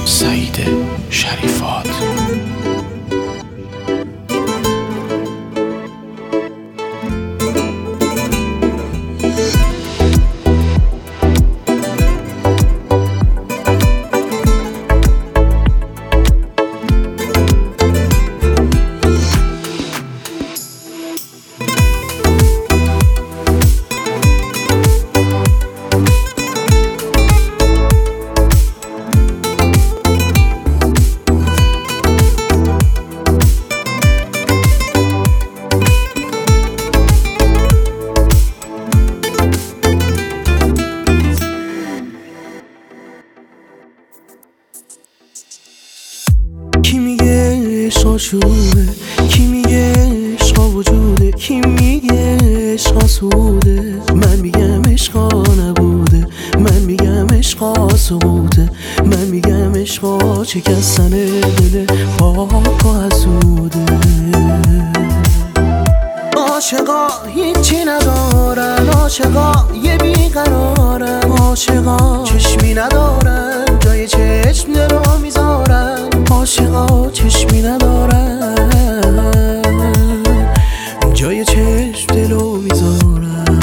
سعید شریفات. کی میگه عشق آشوبه، کی میگه عشق وجوده، کی میگه عشق آسوده. من میگم عشق نبوده، من میگم عشق سقوطه، من میگم عشق شکستن دل پاک و حسوده. عاشقا هیچی ندارن، عاشقا یه بیقرارن، عاشقا چشمی ندارن جای چشم دلو میذارن، عاشقا چشمی ندارن جای چشم دلو میذارن.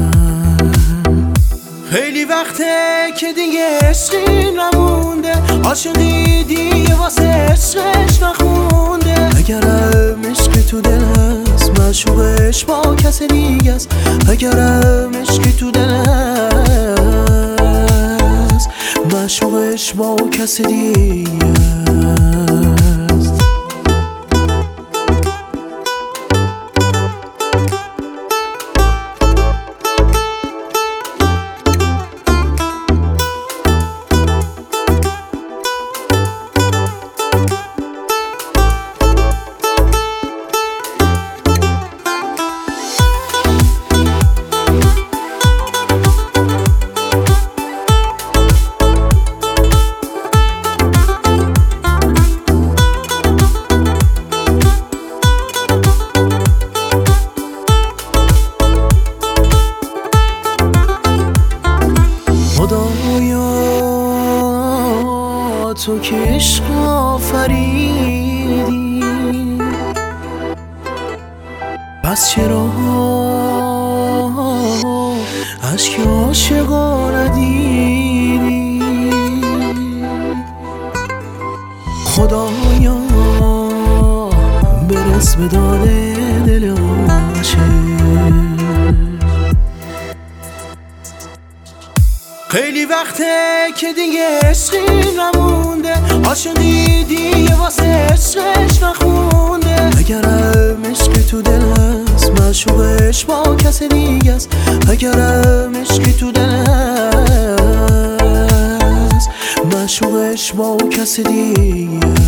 خیلی وقته که دیگه عشقی نمونده، عاشقی دیگه واسه عشقش نخونده. اگرم عشقی تو دل هست معشوقش با کس دیگه است، اگرم عشقی تو دل هست معشوقش با کس دیگه است. خدایا تو که عشق آفریدی، پس چرا اشک عاشقا ندیدی؟ خدایا برس به داد دل عاشق. خیلی وقته که دیگه عشقی نمونده، عاشقی دیگه واسه عشقش نخونده. اگرم عشقی تو دل هست معشوقش با کس دیگه است، اگرم عشقی تو دل هست معشوقش با کس دیگه است.